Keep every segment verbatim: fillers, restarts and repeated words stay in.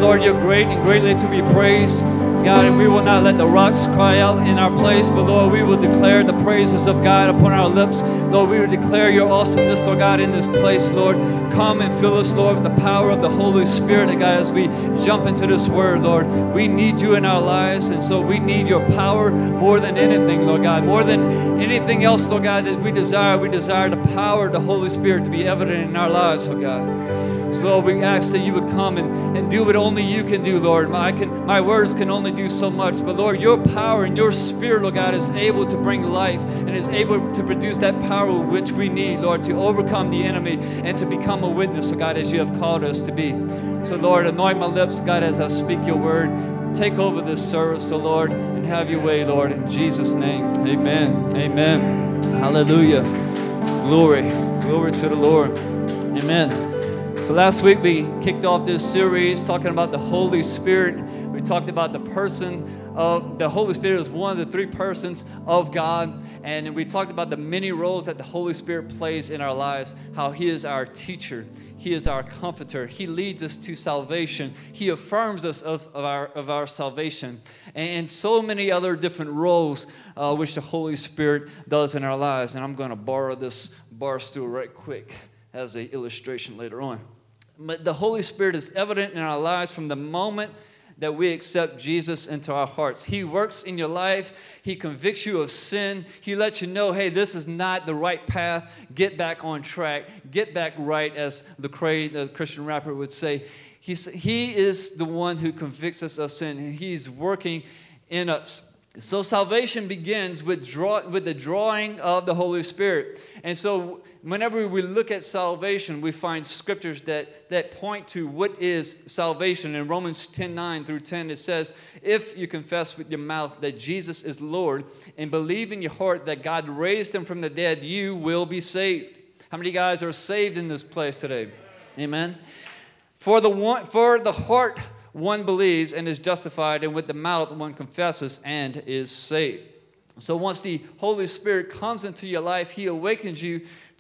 Lord, you're great and greatly to be praised. God, and we will not let the rocks cry out in our place, but Lord, we will declare the praises of God upon our lips. Lord, we will declare your awesomeness, Lord God, in this place, Lord. Come and fill us, Lord, with the power of the Holy Spirit, and God, as we jump into this word, Lord. We need you in our lives, and so we need your power more than anything, Lord God. More than anything else, Lord God, that we desire, we desire the power of the Holy Spirit to be evident in our lives, Lord God. So, Lord, we ask that you would come and, and do what only you can do, Lord. My, can, my words can only do so much. But, Lord, your power and your spirit, Lord God, is able to bring life and is able to produce that power which we need, Lord, to overcome the enemy and to become a witness, Lord God, as you have called us to be. So, Lord, anoint my lips, God, as I speak your word. Take over this service, so, Lord, and have your way, Lord, in Jesus' name. Amen. Amen. Hallelujah. Glory. Glory to the Lord. Amen. So last week we kicked off this series talking about the Holy Spirit. We talked about the person of the Holy Spirit is one of the three persons of God. And we talked about the many roles that the Holy Spirit plays in our lives, how he is our teacher. He is our comforter. He leads us to salvation. He affirms us of, of, our, of our salvation. And, and so many other different roles uh, which the Holy Spirit does in our lives. And I'm going to borrow this bar stool right quick as an illustration later on. But the Holy Spirit is evident in our lives from the moment that we accept Jesus into our hearts. He works in your life. He convicts you of sin. He lets you know, hey, this is not the right path. Get back on track. Get back right, as the Christian rapper would say. He's, he is the one who convicts us of sin, and he's working in us. So salvation begins with, draw, with the drawing of the Holy Spirit. And so whenever we look at salvation, we find scriptures that, that point to what is salvation. In Romans ten, nine through ten, it says, if you confess with your mouth that Jesus is Lord and believe in your heart that God raised him from the dead, you will be saved. How many guys are saved in this place today? Amen. For the one, for the heart one believes and is justified, and with the mouth one confesses and is saved. So once the Holy Spirit comes into your life, he awakens you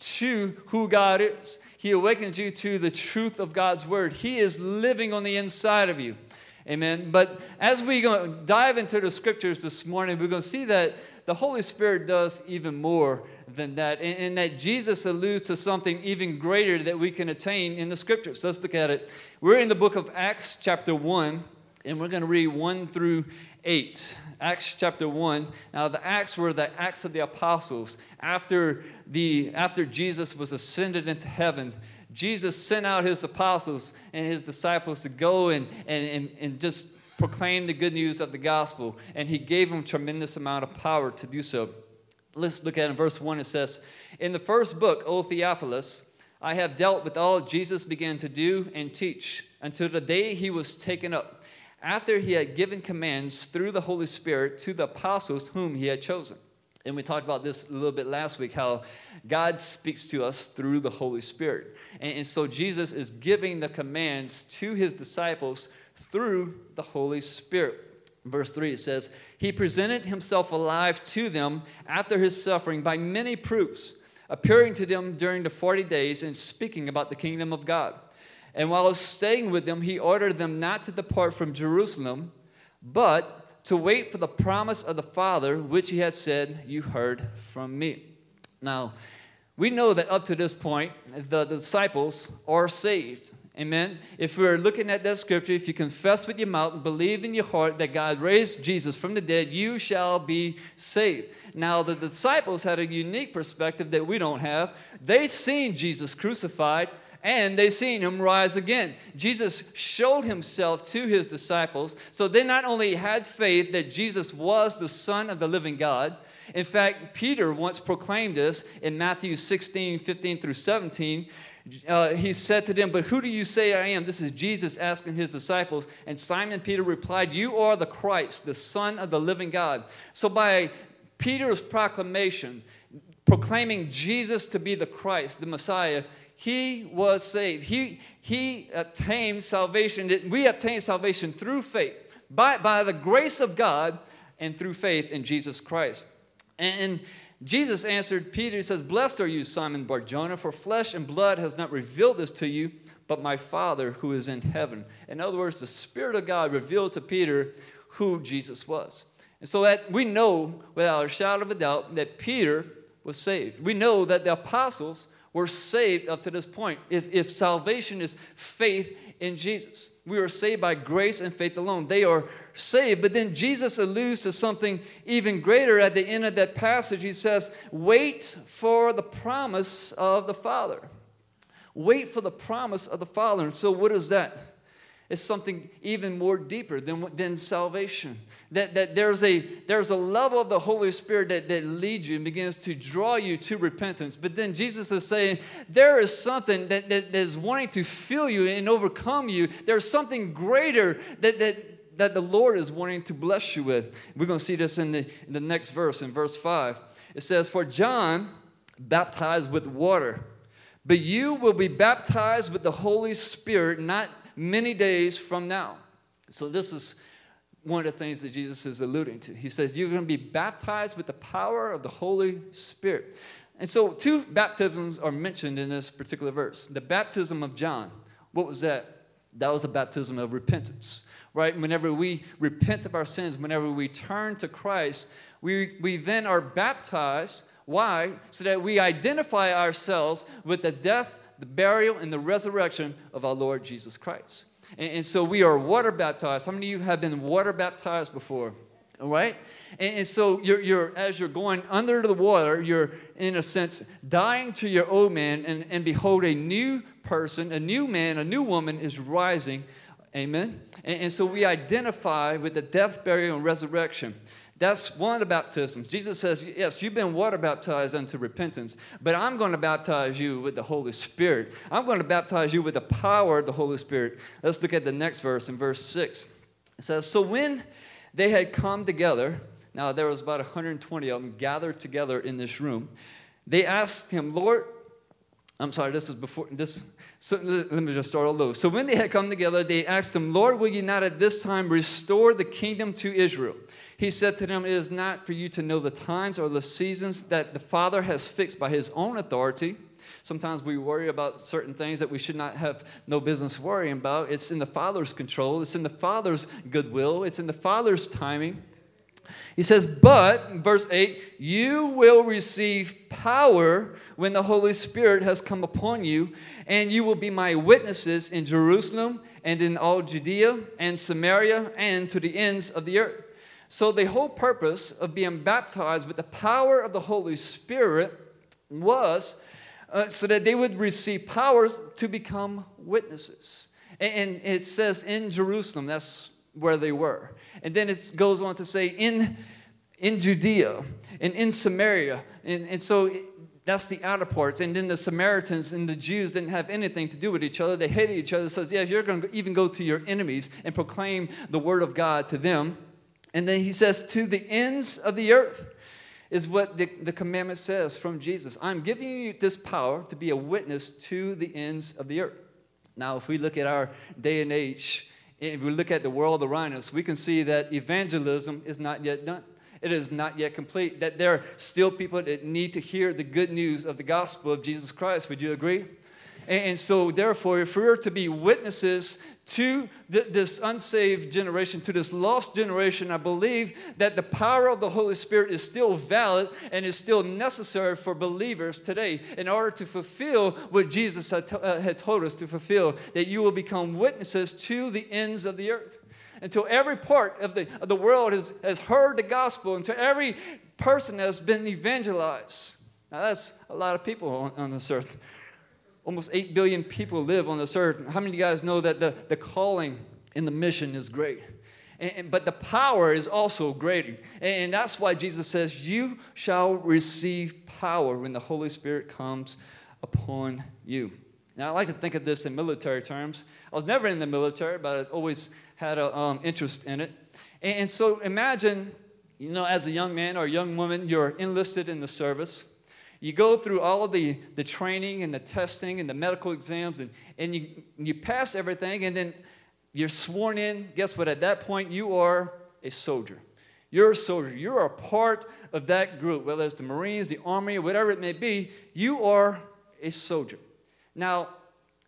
to who God is. He awakens you to the truth of God's word. He is living on the inside of you. Amen. But as we go dive into the scriptures this morning, we're going to see that the Holy Spirit does even more than that, and, and that Jesus alludes to something even greater that we can attain in the scriptures. Let's look at it. We're in the book of Acts chapter one, and we're going to read one through eight. Acts chapter one. Now the Acts were the Acts of the Apostles. After the after Jesus was ascended into heaven, Jesus sent out his apostles and his disciples to go and, and, and, and just proclaim the good news of the gospel. And he gave them tremendous amount of power to do so. Let's look at it in verse one. It says, in the first book, O Theophilus, I have dealt with all Jesus began to do and teach until the day he was taken up, after he had given commands through the Holy Spirit to the apostles whom he had chosen. And we talked about this a little bit last week, how God speaks to us through the Holy Spirit. And, and so Jesus is giving the commands to his disciples through the Holy Spirit. In verse three, it says, he presented himself alive to them after his suffering by many proofs, appearing to them during the forty days and speaking about the kingdom of God. And while staying with them, he ordered them not to depart from Jerusalem, but to wait for the promise of the Father, which he had said, you heard from me. Now, we know that up to this point, the, the disciples are saved. Amen. If we're looking at that scripture, if you confess with your mouth and believe in your heart that God raised Jesus from the dead, you shall be saved. Now, the disciples had a unique perspective that we don't have. They seen Jesus crucified, and they seen him rise again. Jesus showed himself to his disciples. So they not only had faith that Jesus was the Son of the living God. In fact, Peter once proclaimed this in Matthew sixteen, fifteen through seventeen. Uh, he said to them, but who do you say I am? This is Jesus asking his disciples. And Simon Peter replied, you are the Christ, the Son of the living God. So by Peter's proclamation, proclaiming Jesus to be the Christ, the Messiah, he was saved. He, he obtained salvation. We obtain salvation through faith, by, by the grace of God and through faith in Jesus Christ. And Jesus answered Peter, he says, blessed are you, Simon Bar-Jonah, for flesh and blood has not revealed this to you, but my Father who is in heaven. In other words, the Spirit of God revealed to Peter who Jesus was. And so that we know without a shadow of a doubt that Peter was saved. We know that the apostles were saved up to this point. If, if salvation is faith in Jesus, we are saved by grace and faith alone. They are saved. But then Jesus alludes to something even greater at the end of that passage. He says, wait for the promise of the Father. Wait for the promise of the Father. And so what is that? It's something even more deeper than, than salvation. That, that there's, a, there's a level of the Holy Spirit that, that leads you and begins to draw you to repentance. But then Jesus is saying there is something that, that, that is wanting to fill you and overcome you. There's something greater that, that, that the Lord is wanting to bless you with. We're going to see this in the, in the next verse, in verse five. It says, for John baptized with water, but you will be baptized with the Holy Spirit not many days from now. So this is one of the things that Jesus is alluding to. He says you're going to be baptized with the power of the Holy Spirit. And so two baptisms are mentioned in this particular verse. The baptism of John, what was that? That was a baptism of repentance, right? Whenever we repent of our sins, whenever we turn to Christ, we, we then are baptized. Why? So that we identify ourselves with the death, the burial, and the resurrection of our Lord Jesus Christ. And, and so we are water baptized. How many of you have been water baptized before? All right? And, and so you're, you're, as you're going under the water, you're, in a sense, dying to your old man, and, and behold, a new person, a new man, a new woman is rising. Amen? And, and so we identify with the death, burial, and resurrection. That's one of the baptisms. Jesus says, yes, you've been water baptized unto repentance, but I'm going to baptize you with the Holy Spirit. I'm going to baptize you with the power of the Holy Spirit. Let's look at the next verse in verse six. It says, so when they had come together, now there was about one hundred twenty of them gathered together in this room, they asked him, Lord, I'm sorry, this is before, this, so let me just start all over. So when they had come together, they asked him, Lord, will you not at this time restore the kingdom to Israel? He said to them, it is not for you to know the times or the seasons that the Father has fixed by his own authority. Sometimes we worry about certain things that we should not have no business worrying about. It's in the Father's control. It's in the Father's goodwill. It's in the Father's timing. He says, but, verse eight, you will receive power when the Holy Spirit has come upon you, and you will be my witnesses in Jerusalem and in all Judea and Samaria and to the ends of the earth. So the whole purpose of being baptized with the power of the Holy Spirit was uh, so that they would receive powers to become witnesses. And, and it says in Jerusalem, that's where they were. And then it goes on to say in, in Judea and in Samaria. And, and so it, that's the outer parts. And then the Samaritans and the Jews didn't have anything to do with each other. They hated each other. It says, yes, you're going to even go to your enemies and proclaim the word of God to them. And then he says, to the ends of the earth is what the, the commandment says from Jesus. I'm giving you this power to be a witness to the ends of the earth. Now, if we look at our day and age, if we look at the world around us, we can see that evangelism is not yet done. It is not yet complete. That there are still people that need to hear the good news of the gospel of Jesus Christ. Would you agree? And so, therefore, if we're to be witnesses to th this unsaved generation, to this lost generation, I believe that the power of the Holy Spirit is still valid and is still necessary for believers today in order to fulfill what Jesus had, uh, had told us to fulfill, that you will become witnesses to the ends of the earth. Until every part of the, of the world has, has heard the gospel, until every person has been evangelized. Now, that's a lot of people on, on this earth. Almost eight billion people live on this earth. How many of you guys know that the, the calling and the mission is great? And, and, but the power is also greater. And, and that's why Jesus says, you shall receive power when the Holy Spirit comes upon you. Now, I like to think of this in military terms. I was never in the military, but I always had an um, interest in it. And, and so imagine, you know, as a young man or a young woman, you're enlisted in the service. You go through all the, the training and the testing and the medical exams, and, and you, you pass everything, and then you're sworn in. Guess what? At that point, you are a soldier. You're a soldier. You're a part of that group, whether it's the Marines, the Army, or whatever it may be. You are a soldier. Now,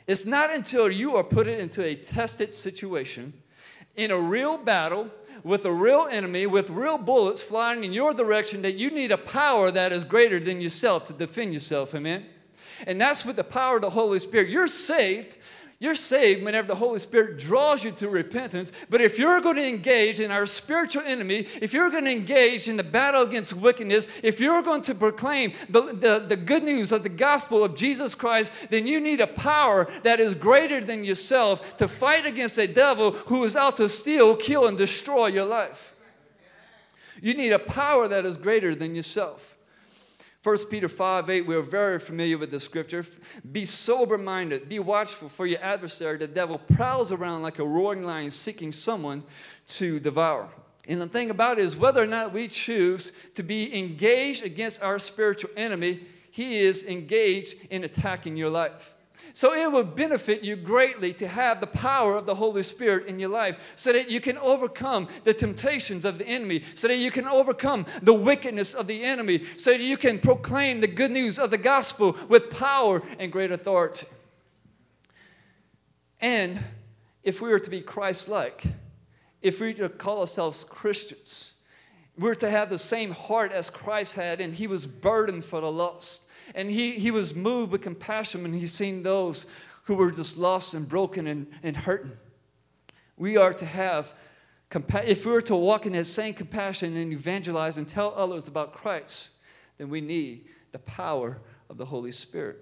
It's not until you are put into a tested situation, in a real battle, with a real enemy, with real bullets flying in your direction, that you need a power that is greater than yourself to defend yourself. Amen? And that's with the power of the Holy Spirit. You're saved. You're saved whenever the Holy Spirit draws you to repentance. But if you're going to engage in our spiritual enemy, if you're going to engage in the battle against wickedness, if you're going to proclaim the, the, the good news of the gospel of Jesus Christ, then you need a power that is greater than yourself to fight against a devil who is out to steal, kill, and destroy your life. You need a power that is greater than yourself. First Peter five eight, we're very familiar with the scripture. Be sober-minded, be watchful, for your adversary, the devil, prowls around like a roaring lion seeking someone to devour. And the thing about it is, whether or not we choose to be engaged against our spiritual enemy, he is engaged in attacking your life. So it will benefit you greatly to have the power of the Holy Spirit in your life so that you can overcome the temptations of the enemy, so that you can overcome the wickedness of the enemy, so that you can proclaim the good news of the gospel with power and great authority. And if we were to be Christ-like, if we were to call ourselves Christians, we're to have the same heart as Christ had, and he was burdened for the lost. And he, he was moved with compassion when he seen those who were just lost and broken and, and hurting. We are to have, if we were to walk in that same compassion and evangelize and tell others about Christ, then we need the power of the Holy Spirit.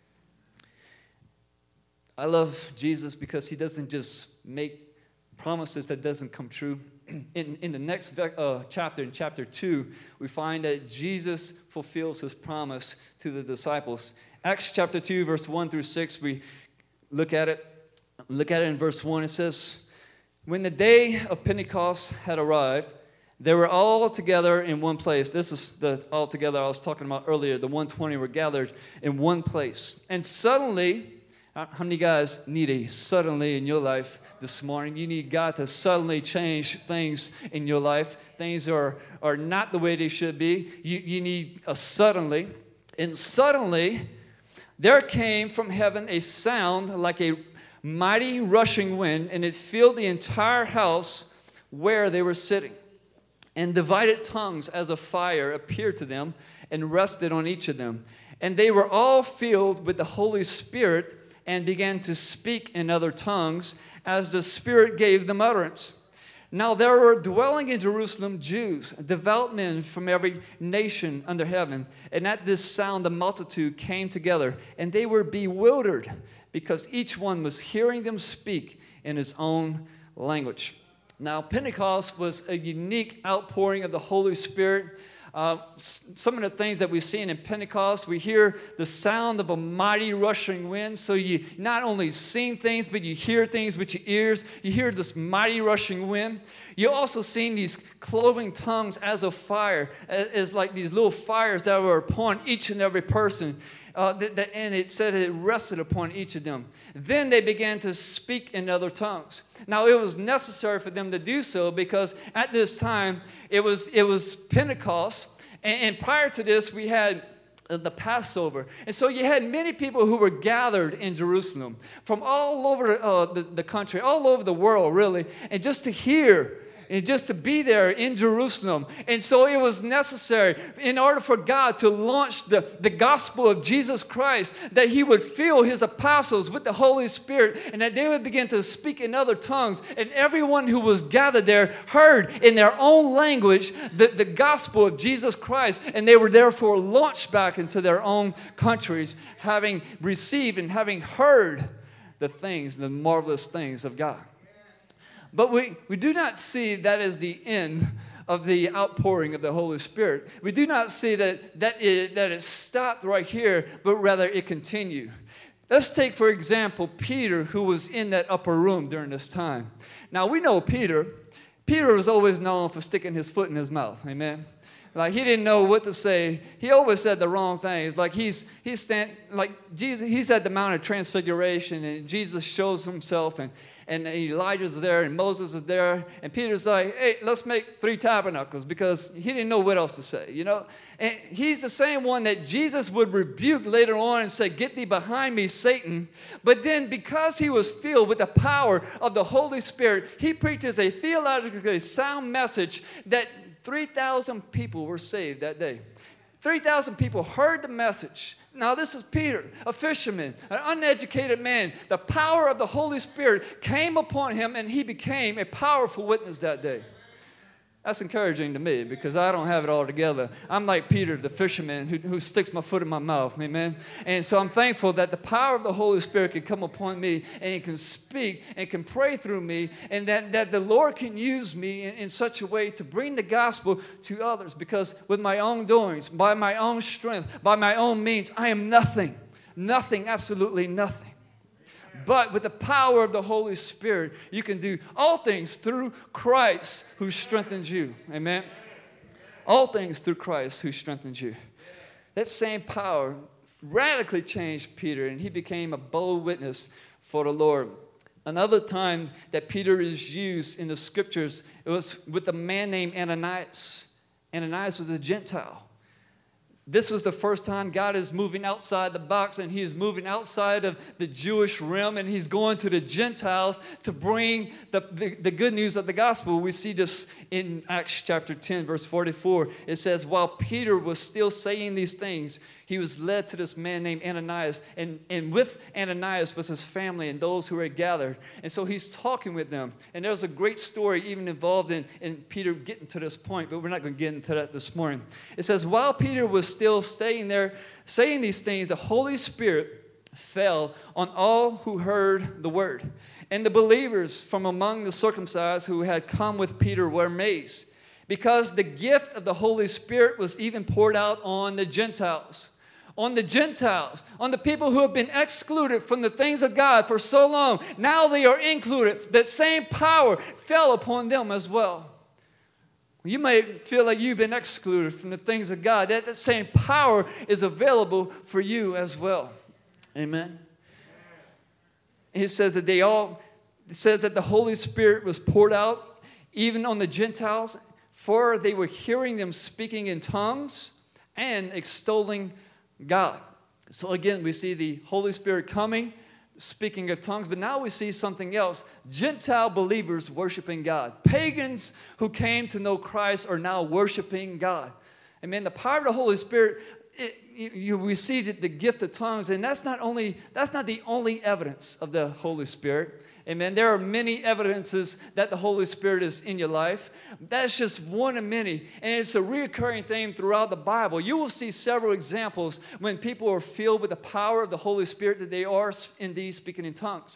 I love Jesus because he doesn't just make promises that doesn't come true. In, in the next uh, chapter, in chapter two, we find that Jesus fulfills his promise to the disciples. Acts chapter two, verse one through six, we look at it. Look at it in verse one. It says, when the day of Pentecost had arrived, they were all together in one place. This is the all together I was talking about earlier. The one twenty were gathered in one place. And suddenly, how many guys need a suddenly in your life this morning? You need God to suddenly change things in your life. Things are, are not the way they should be. You, you need a suddenly. And suddenly, there came from heaven a sound like a mighty rushing wind, and it filled the entire house where they were sitting. And divided tongues as a fire appeared to them and rested on each of them. And they were all filled with the Holy Spirit and began to speak in other tongues as the Spirit gave them utterance. Now there were dwelling in Jerusalem Jews, devout men from every nation under heaven. And at this sound the multitude came together, and they were bewildered because each one was hearing them speak in his own language. Now Pentecost was a unique outpouring of the Holy Spirit. Uh, some of the things that we've seen in Pentecost, we hear the sound of a mighty rushing wind. So you not only see things, but you hear things with your ears. You hear this mighty rushing wind. You also seen these cloven tongues as a fire, as, as like these little fires that were upon each and every person. Uh, that, that, and it said it rested upon each of them. Then they began to speak in other tongues. Now it was necessary for them to do so because at this time it was it was Pentecost, and, and prior to this we had uh, the Passover, and so you had many people who were gathered in Jerusalem from all over uh, the, the country, all over the world, really, and just to hear. And just to be there in Jerusalem. And so it was necessary in order for God to launch the, the gospel of Jesus Christ, that he would fill his apostles with the Holy Spirit, and that they would begin to speak in other tongues. And everyone who was gathered there heard in their own language the, the gospel of Jesus Christ. And they were therefore launched back into their own countries, having received and having heard the things, the marvelous things of God. But we, we do not see that as the end of the outpouring of the Holy Spirit. We do not see that, that, it, that it stopped right here, but rather it continued. Let's take, for example, Peter, who was in that upper room during this time. Now, we know Peter. Peter was always known for sticking his foot in his mouth. Amen. Like he didn't know what to say. He always said the wrong things. Like he's he's stand like Jesus. He's at the Mount of Transfiguration, and Jesus shows himself, and and Elijah's there, and Moses is there, and Peter's like, "Hey, let's make three tabernacles," because he didn't know what else to say, you know. And he's the same one that Jesus would rebuke later on and say, get thee behind me, Satan. But then because he was filled with the power of the Holy Spirit, he preaches a theologically sound message that three thousand people were saved that day. three thousand people heard the message. Now this is Peter, a fisherman, an uneducated man. The power of the Holy Spirit came upon him and he became a powerful witness that day. That's encouraging to me because I don't have it all together. I'm like Peter, the fisherman who, who sticks my foot in my mouth, amen? And so I'm thankful that the power of the Holy Spirit can come upon me and He can speak and can pray through me, and that, that the Lord can use me in, in such a way to bring the gospel to others, because with my own doings, by my own strength, by my own means, I am nothing, nothing, absolutely nothing. But with the power of the Holy Spirit, you can do all things through Christ who strengthens you. Amen? All things through Christ who strengthens you. That same power radically changed Peter, and he became a bold witness for the Lord. Another time that Peter is used in the scriptures, it was with a man named Ananias. Ananias was a Gentile. This was the first time God is moving outside the box, and He is moving outside of the Jewish realm, and He's going to the Gentiles to bring the, the, the good news of the gospel. We see this in Acts chapter ten, verse forty-four. It says, while Peter was still saying these things, he was led to this man named Ananias, and, and with Ananias was his family and those who had gathered. And so he's talking with them. And there's a great story even involved in, in Peter getting to this point, but we're not going to get into that this morning. It says, while Peter was still staying there saying these things, the Holy Spirit fell on all who heard the word. And the believers from among the circumcised who had come with Peter were amazed, because the gift of the Holy Spirit was even poured out on the Gentiles. On the Gentiles, on the people who have been excluded from the things of God for so long. Now they are included. That same power fell upon them as well. You may feel like you've been excluded from the things of God. That, that same power is available for you as well. Amen. He says that they all, it says that the Holy Spirit was poured out even on the Gentiles, for they were hearing them speaking in tongues and extolling God. So again, we see the Holy Spirit coming, speaking of tongues, but now we see something else. Gentile believers worshiping God. Pagans who came to know Christ are now worshiping God. Amen. The power of the Holy Spirit, it, you, you receive the gift of tongues, and that's not only that's not the only evidence of the Holy Spirit. Amen. There are many evidences that the Holy Spirit is in your life. That's just one of many. And it's a recurring theme throughout the Bible. You will see several examples when people are filled with the power of the Holy Spirit that they are indeed speaking in tongues.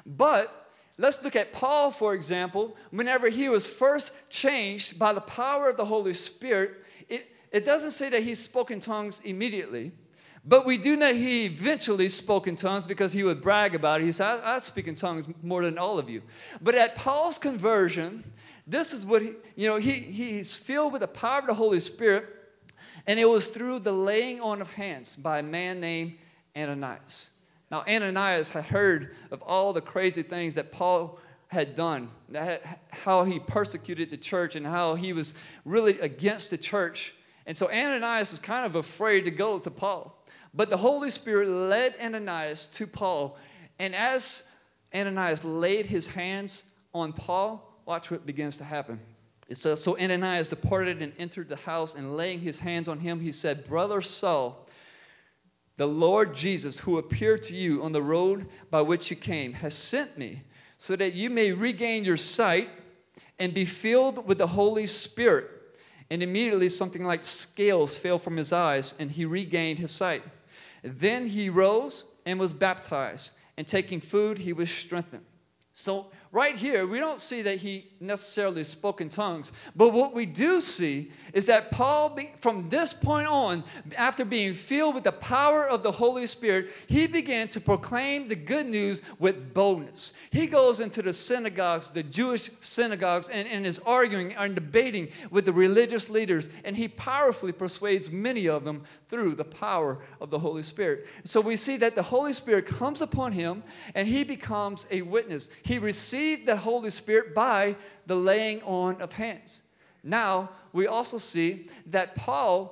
But let's look at Paul, for example. Whenever he was first changed by the power of the Holy Spirit, it, it doesn't say that he spoke in tongues immediately. But we do know he eventually spoke in tongues because he would brag about it. He said, I, I speak in tongues more than all of you. But at Paul's conversion, this is what, he, you know, he, he's filled with the power of the Holy Spirit, and it was through the laying on of hands by a man named Ananias. Now, Ananias had heard of all the crazy things that Paul had done, that, how he persecuted the church and how he was really against the church. And so Ananias is kind of afraid to go to Paul. But the Holy Spirit led Ananias to Paul. And as Ananias laid his hands on Paul, watch what begins to happen. It says, so Ananias departed and entered the house, and laying his hands on him, he said, Brother Saul, the Lord Jesus, who appeared to you on the road by which you came, has sent me so that you may regain your sight and be filled with the Holy Spirit. And immediately something like scales fell from his eyes, and he regained his sight. Then he rose and was baptized, and taking food, he was strengthened. So right here, we don't see that he necessarily spoke in tongues, but what we do see is that Paul, from this point on, after being filled with the power of the Holy Spirit, he began to proclaim the good news with boldness. He goes into the synagogues, the Jewish synagogues, and, and is arguing and debating with the religious leaders, and he powerfully persuades many of them through the power of the Holy Spirit. So we see that the Holy Spirit comes upon him, and he becomes a witness. He received the Holy Spirit by the laying on of hands. Now, we also see that Paul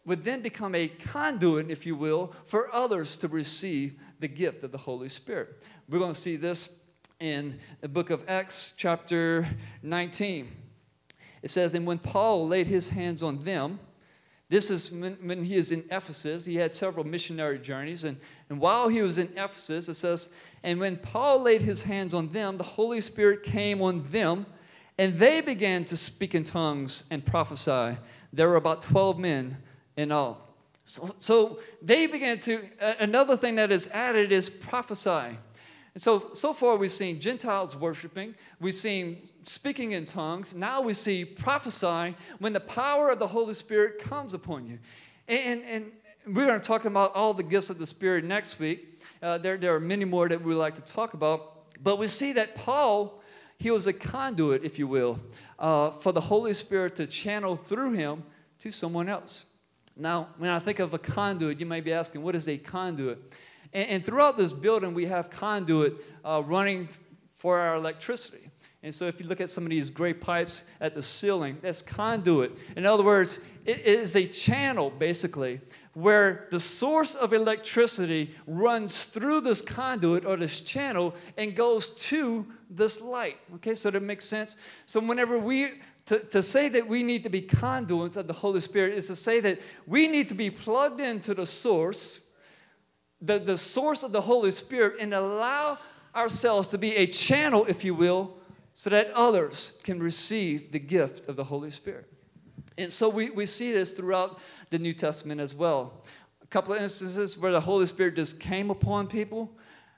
would then become a conduit, if you will, for others to receive the gift of the Holy Spirit. We're going to see this in the book of Acts, chapter nineteen. It says, and when Paul laid his hands on them, this is when, when he is in Ephesus. He had several missionary journeys. And, and while he was in Ephesus, it says, and when Paul laid his hands on them, the Holy Spirit came on them, and they began to speak in tongues and prophesy. There were about twelve men in all. So, so they began to, uh, another thing that is added is prophesying. And so, so far we've seen Gentiles worshiping, we've seen speaking in tongues, now we see prophesying when the power of the Holy Spirit comes upon you. And, and we're going to talk about all the gifts of the Spirit next week. Uh, there, there are many more that we like to talk about. But we see that Paul, he was a conduit, if you will, uh, for the Holy Spirit to channel through him to someone else. Now, when I think of a conduit, you may be asking, what is a conduit? And, and throughout this building, we have conduit uh, running for our electricity. And so if you look at some of these gray pipes at the ceiling, that's conduit. In other words, it is a channel, basically, where the source of electricity runs through this conduit or this channel and goes to this light. Okay, so that makes sense? So whenever we... To, to say that we need to be conduits of the Holy Spirit is to say that we need to be plugged into the source, the, the source of the Holy Spirit, and allow ourselves to be a channel, if you will, so that others can receive the gift of the Holy Spirit. And so we, we see this throughout the New Testament as well. A couple of instances where the Holy Spirit just came upon people.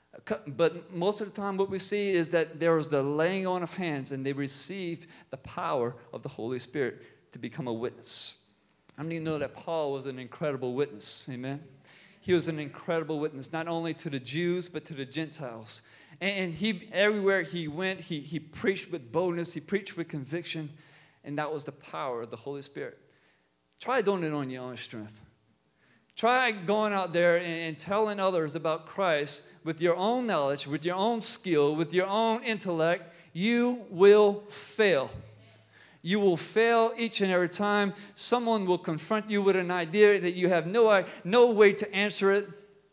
But most of the time what we see is that there was the laying on of hands and they received the power of the Holy Spirit to become a witness. How many know that Paul was an incredible witness? Amen. He was an incredible witness, not only to the Jews, but to the Gentiles. And he, everywhere he went, he, he preached with boldness, he preached with conviction, and that was the power of the Holy Spirit. Try doing it on your own strength. Try going out there and, and telling others about Christ with your own knowledge, with your own skill, with your own intellect. You will fail. You will fail each and every time. Someone will confront you with an idea that you have no, no way to answer it.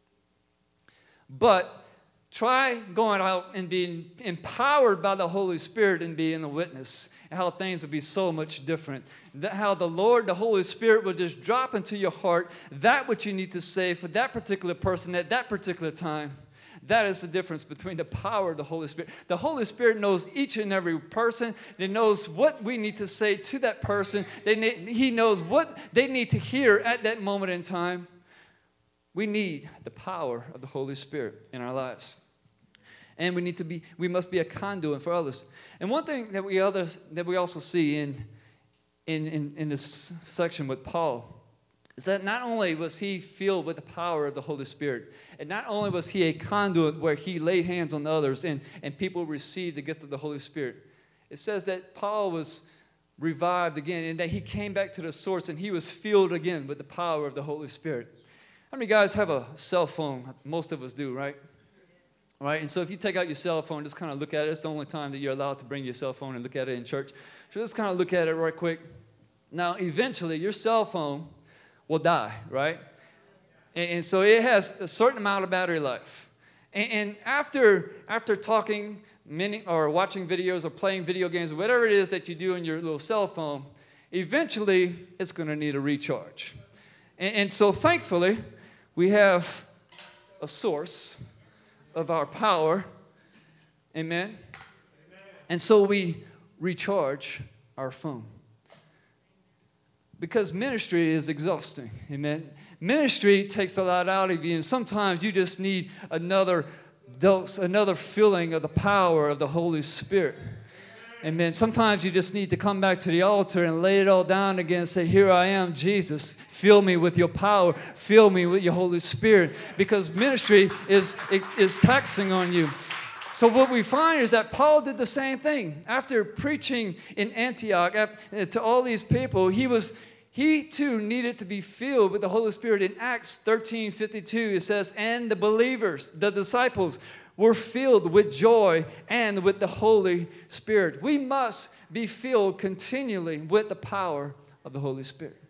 But try going out and being empowered by the Holy Spirit and being a witness, and how things will be so much different. That how the Lord, the Holy Spirit, will just drop into your heart that what you need to say for that particular person at that particular time. That is the difference between the power of the Holy Spirit. The Holy Spirit knows each and every person. He knows what we need to say to that person. They need, he knows what they need to hear at that moment in time. We need the power of the Holy Spirit in our lives. And we need to be, we must be a conduit for others. And one thing that we others that we also see in, in, in, in this section with Paul is that not only was he filled with the power of the Holy Spirit, and not only was he a conduit where he laid hands on others and, and people received the gift of the Holy Spirit, it says that Paul was revived again and that he came back to the source and he was filled again with the power of the Holy Spirit. How many guys have a cell phone? Most of us do, right? Right? And so if you take out your cell phone, just kind of look at it. It's the only time that you're allowed to bring your cell phone and look at it in church. So just kind of look at it right quick. Now, eventually, your cell phone will die, right? And, and so it has a certain amount of battery life. And, and after, after talking many, or watching videos or playing video games, or whatever it is that you do on your little cell phone, eventually, it's going to need a recharge. And, and so thankfully, we have a source of our power, amen? Amen? And so we recharge our phone. Because ministry is exhausting, amen? Ministry takes a lot out of you, and sometimes you just need another dose, another filling of the power of the Holy Spirit. Amen. Sometimes you just need to come back to the altar and lay it all down again and say, here I am, Jesus. Fill me with your power. Fill me with your Holy Spirit. Because ministry is, is taxing on you. So what we find is that Paul did the same thing. After preaching in Antioch after, to all these people, he was he too needed to be filled with the Holy Spirit. In Acts thirteen fifty-two, it says, and the believers, the disciples, were filled with joy and with the Holy Spirit. We must be filled continually with the power of the Holy Spirit.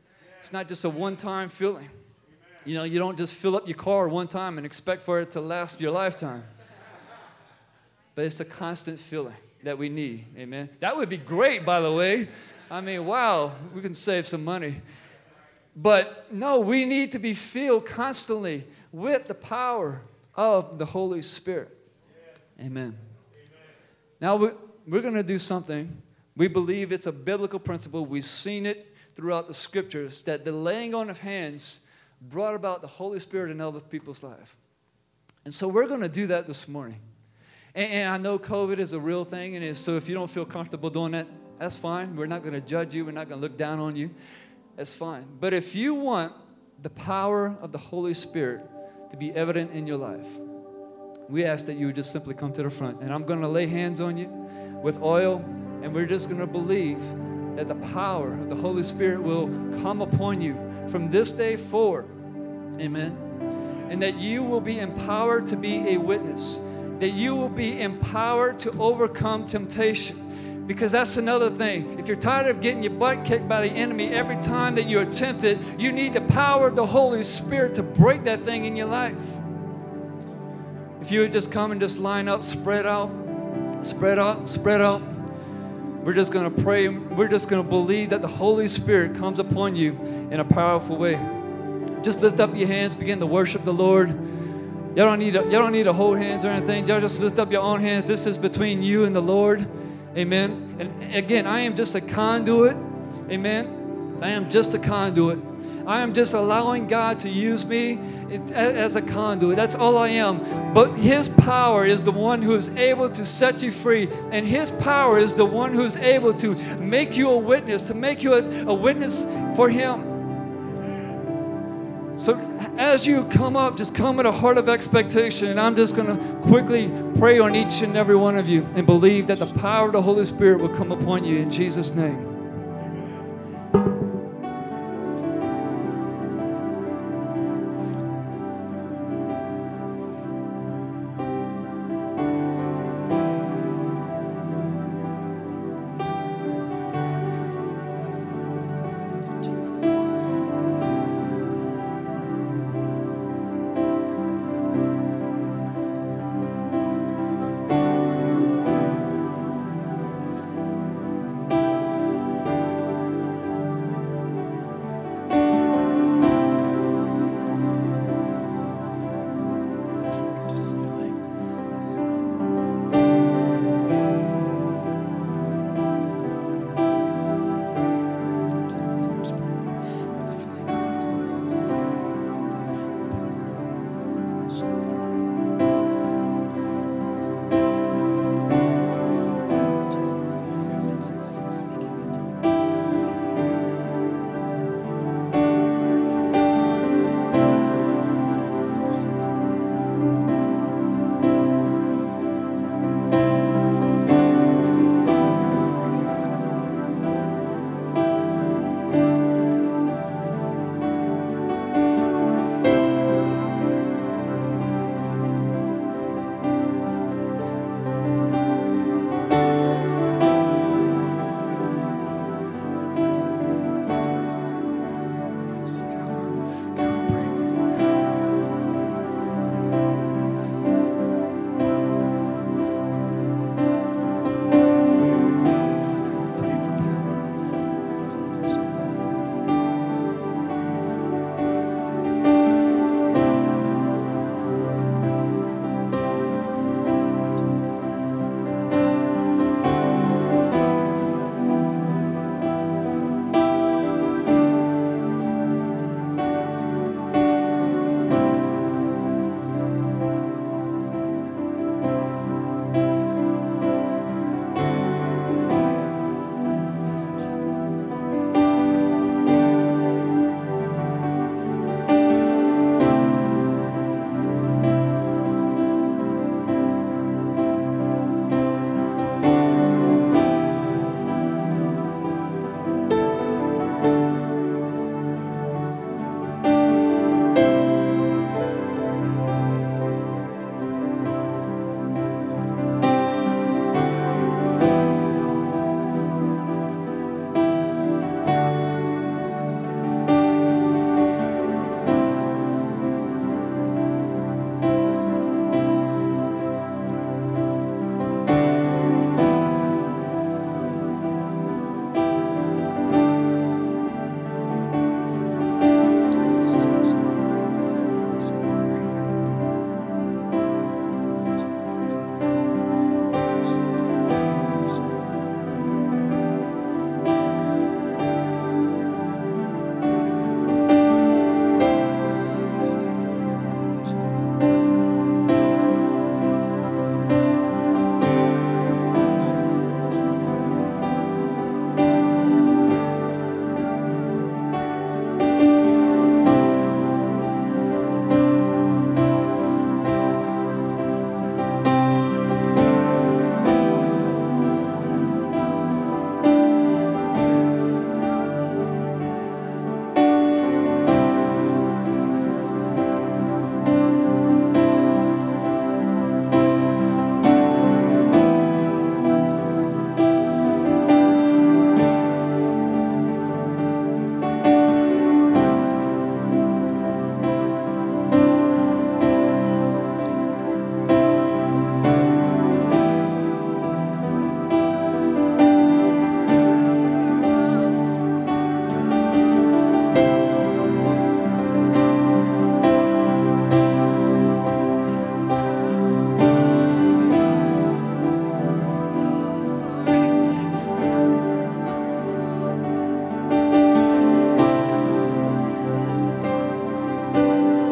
It's not just a one-time feeling. You know, you don't just fill up your car one time and expect for it to last your lifetime. But it's a constant feeling that we need. Amen. That would be great, by the way. I mean, wow, we can save some money. But no, we need to be filled constantly with the power of the Holy Spirit. Amen. Now, we're going to do something. We believe it's a biblical principle. We've seen it throughout the scriptures that the laying on of hands brought about the Holy Spirit in other people's life. And so we're going to do that this morning. And, and I know COVID is a real thing, and it's, so if you don't feel comfortable doing that, that's fine. We're not going to judge you. We're not going to look down on you. That's fine. But if you want the power of the Holy Spirit to be evident in your life, we ask that you would just simply come to the front. And I'm going to lay hands on you with oil, and we're just going to believe that the power of the Holy Spirit will come upon you from this day forward. Amen. And that you will be empowered to be a witness. That you will be empowered to overcome temptation. Because that's another thing. If you're tired of getting your butt kicked by the enemy every time that you're tempted, you need the power of the Holy Spirit to break that thing in your life. If you would just come and just line up, spread out, spread out, spread out. We're just going to pray. We're just going to believe that the Holy Spirit comes upon you in a powerful way. Just lift up your hands, begin to worship the Lord. Y'all don't need to, y'all don't need to hold hands or anything. Y'all just lift up your own hands. This is between you and the Lord. Amen. And again, I am just a conduit. Amen. I am just a conduit. I am just allowing God to use me as a conduit. That's all I am. But His power is the one who is able to set you free. And His power is the one who is able to make you a witness, to make you a, a witness for Him. So as you come up, just come with a heart of expectation. And I'm just going to quickly pray on each and every one of you and believe that the power of the Holy Spirit will come upon you in Jesus' name.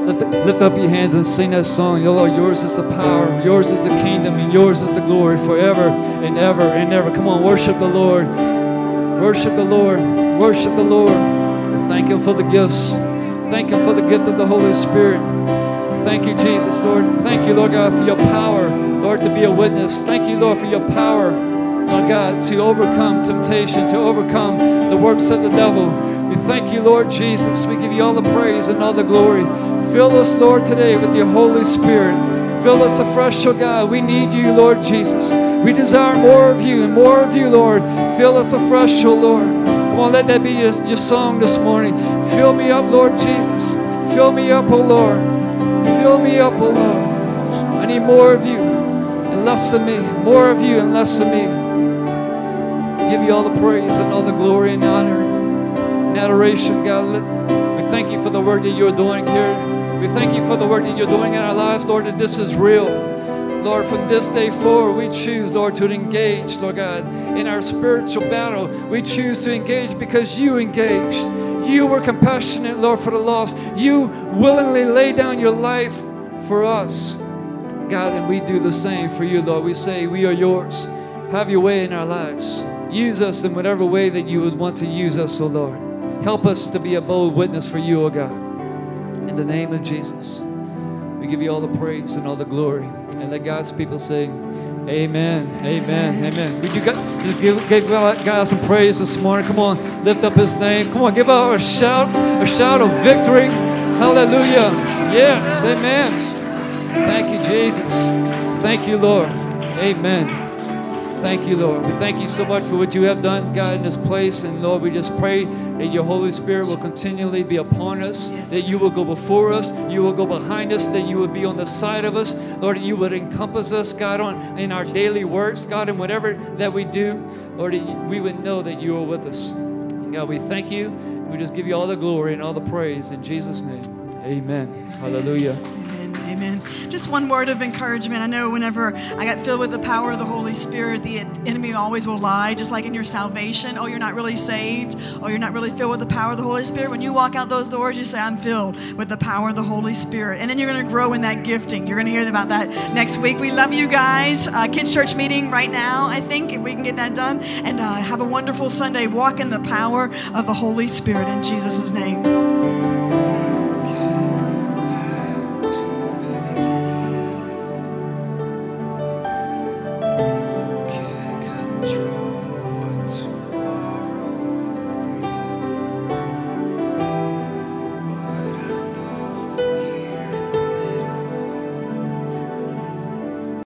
Lift, lift up your hands and sing that song. Lord, yours is the power, yours is the kingdom, and yours is the glory forever and ever and ever. Come on, worship the Lord. Worship the Lord. Worship the Lord. Thank Him for the gifts. Thank Him for the gift of the Holy Spirit. Thank you, Jesus, Lord. Thank you, Lord God, for your power, Lord, to be a witness. Thank you, Lord, for your power, Lord God, to overcome temptation, to overcome the works of the devil. We thank you, Lord Jesus. We give you all the praise and all the glory. Fill us, Lord, today with your Holy Spirit. Fill us afresh, oh God. We need you, Lord Jesus. We desire more of you and more of you, Lord. Fill us afresh, oh Lord. Come on, let that be your, your song this morning. Fill me up, Lord Jesus. Fill me up, oh Lord. Fill me up, oh Lord. I need more of you and less of me. More of you and less of me. I give you all the praise and all the glory and honor and adoration, God. We thank you for the work that you're doing here. We thank you for the work that you're doing in our lives, Lord, that this is real. Lord, from this day forward, we choose, Lord, to engage, Lord God, in our spiritual battle. We choose to engage because you engaged. You were compassionate, Lord, for the lost. You willingly laid down your life for us, God, and we do the same for you, Lord. We say, we are yours. Have your way in our lives. Use us in whatever way that you would want to use us, oh Lord. Help us to be a bold witness for you, oh God. In the name of Jesus, we give you all the praise and all the glory. And let God's people say, amen, amen, amen. Would you just give, give God some praise this morning? Come on, lift up His name. Come on, give out a shout, a shout of victory. Hallelujah. Yes, amen. Thank you, Jesus. Thank you, Lord. Amen. Thank you, Lord. We thank you so much for what you have done, God, in this place. And Lord, we just pray that your Holy Spirit will continually be upon us, yes, that you will go before us, you will go behind us, that you will be on the side of us. Lord, you would encompass us, God, on in our daily works, God, and whatever that we do, Lord, we would know that you are with us. And God, we thank you. We just give you all the glory and all the praise in Jesus' name. Amen. Hallelujah. Amen. Just one word of encouragement. I know whenever I got filled with the power of the Holy Spirit, the enemy always will lie, just like in your salvation. Oh, you're not really saved. Oh, you're not really filled with the power of the Holy Spirit. When you walk out those doors, you say, I'm filled with the power of the Holy Spirit. And then you're going to grow in that gifting. You're going to hear about that next week. We love you guys. Uh, Kids Church meeting right now, I think, if we can get that done. And uh, have a wonderful Sunday. Walk in the power of the Holy Spirit in Jesus' name.